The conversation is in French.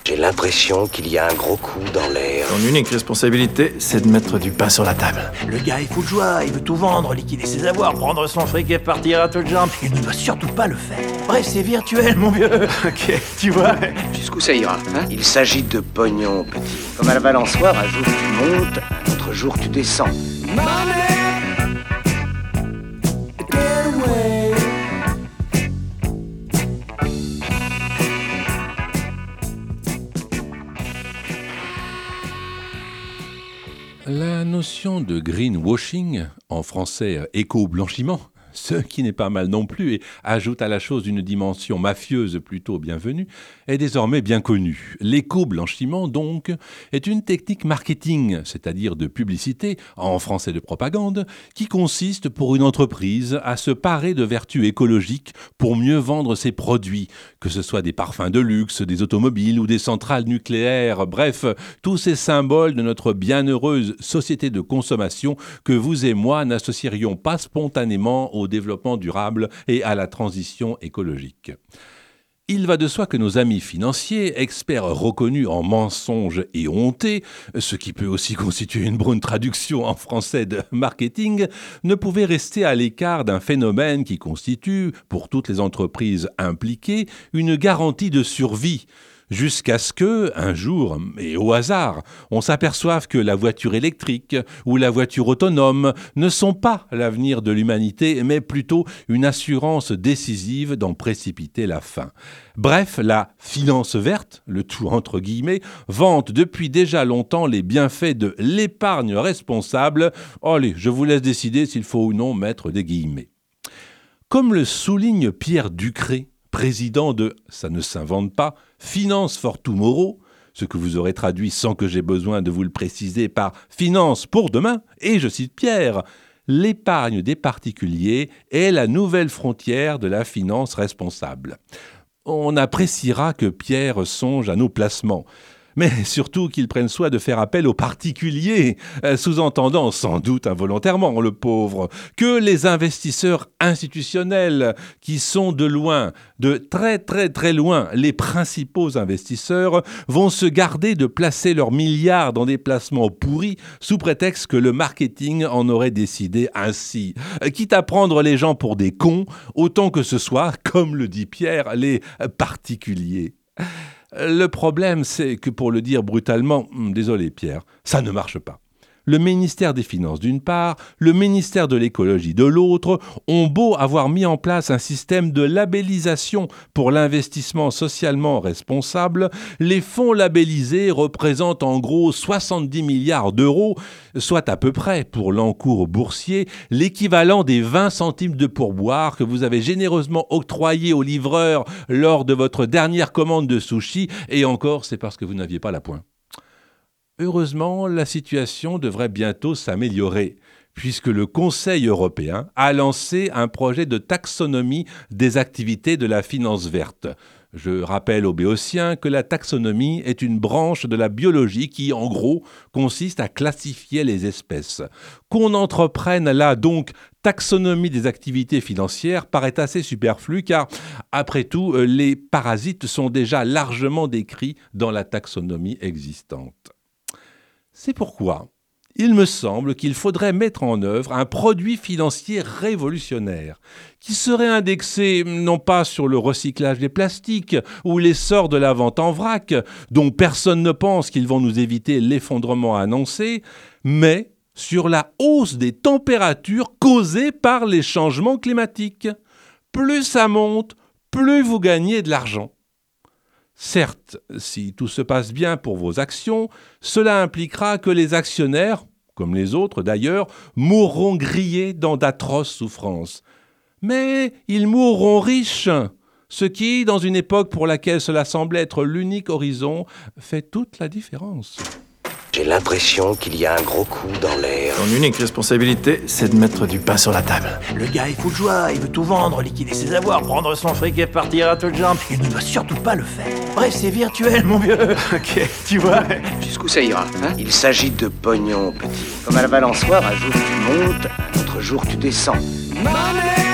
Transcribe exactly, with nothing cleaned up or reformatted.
J'ai l'impression qu'il y a un gros coup dans l'air. Ton unique responsabilité, c'est de mettre du pain sur la table. Le gars est fou de joie, il veut tout vendre, liquider ses avoirs, prendre son fric et partir à toutes jambes. Il ne doit surtout pas le faire. Bref, c'est virtuel, mon vieux. Ok, tu vois. Jusqu'où ça ira, hein? Il s'agit de pognon, petit. Comme à la balançoire, un jour tu montes, un autre jour tu descends. La notion de greenwashing, en français éco-blanchiment, ce qui n'est pas mal non plus et ajoute à la chose une dimension mafieuse plutôt bienvenue, est désormais bien connue. L'éco-blanchiment, donc, est une technique marketing, c'est-à-dire de publicité, en français de propagande, qui consiste pour une entreprise à se parer de vertus écologiques pour mieux vendre ses produits, que ce soit des parfums de luxe, des automobiles ou des centrales nucléaires, bref, tous ces symboles de notre bienheureuse société de consommation que vous et moi n'associerions pas spontanément au développement durable et à la transition écologique. Il va de soi que nos amis financiers, experts reconnus en mensonges et hontés, ce qui peut aussi constituer une bonne traduction en français de marketing, ne pouvaient rester à l'écart d'un phénomène qui constitue, pour toutes les entreprises impliquées, une garantie de survie. Jusqu'à ce que, un jour, et au hasard, on s'aperçoive que la voiture électrique ou la voiture autonome ne sont pas l'avenir de l'humanité, mais plutôt une assurance décisive d'en précipiter la fin. Bref, la finance verte, le tout entre guillemets, vante depuis déjà longtemps les bienfaits de l'épargne responsable. Allez, je vous laisse décider s'il faut ou non mettre des guillemets. Comme le souligne Pierre Ducré, président de « Ça ne s'invente pas », Finance for Tomorrow, ce que vous aurez traduit sans que j'ai besoin de vous le préciser par « Finance pour demain », et je cite Pierre, « L'épargne des particuliers est la nouvelle frontière de la finance responsable ». On appréciera que Pierre songe à nos placements, mais surtout qu'il prenne soin de faire appel aux particuliers, sous-entendant sans doute involontairement, le pauvre, que les investisseurs institutionnels, qui sont de loin, de très très très loin, les principaux investisseurs, vont se garder de placer leurs milliards dans des placements pourris sous prétexte que le marketing en aurait décidé ainsi. Quitte à prendre les gens pour des cons, autant que ce soit, comme le dit Pierre, les particuliers. Le problème, c'est que, pour le dire brutalement, désolé Pierre, ça ne marche pas. Le ministère des Finances d'une part, le ministère de l'Écologie de l'autre, ont beau avoir mis en place un système de labellisation pour l'investissement socialement responsable, les fonds labellisés représentent en gros soixante-dix milliards d'euros, soit à peu près, pour l'encours boursier, l'équivalent des vingt centimes de pourboire que vous avez généreusement octroyé aux livreurs lors de votre dernière commande de sushi, et encore, c'est parce que vous n'aviez pas la pointe. Heureusement, la situation devrait bientôt s'améliorer, puisque le Conseil européen a lancé un projet de taxonomie des activités de la finance verte. Je rappelle aux Béotiens que la taxonomie est une branche de la biologie qui, en gros, consiste à classifier les espèces. Qu'on entreprenne là donc taxonomie des activités financières paraît assez superflu car, après tout, les parasites sont déjà largement décrits dans la taxonomie existante. C'est pourquoi il me semble qu'il faudrait mettre en œuvre un produit financier révolutionnaire qui serait indexé non pas sur le recyclage des plastiques ou l'essor de la vente en vrac, dont personne ne pense qu'ils vont nous éviter l'effondrement annoncé, mais sur la hausse des températures causées par les changements climatiques. Plus ça monte, plus vous gagnez de l'argent. Certes, si tout se passe bien pour vos actions, cela impliquera que les actionnaires, comme les autres d'ailleurs, mourront grillés dans d'atroces souffrances. Mais ils mourront riches, ce qui, dans une époque pour laquelle cela semble être l'unique horizon, fait toute la différence. J'ai l'impression qu'il y a un gros coup dans l'air. Ton unique responsabilité, c'est de mettre du pain sur la table. Le gars est fou de joie, il veut tout vendre, liquider ses avoirs, prendre son fric et partir à toutes jambes. Il ne doit surtout pas le faire. Bref, c'est virtuel, mon vieux. Ok, tu vois. Jusqu'où ça ira, hein? Il s'agit de pognon, petit. Comme à la balançoire, un jour tu montes, un autre jour tu descends. Money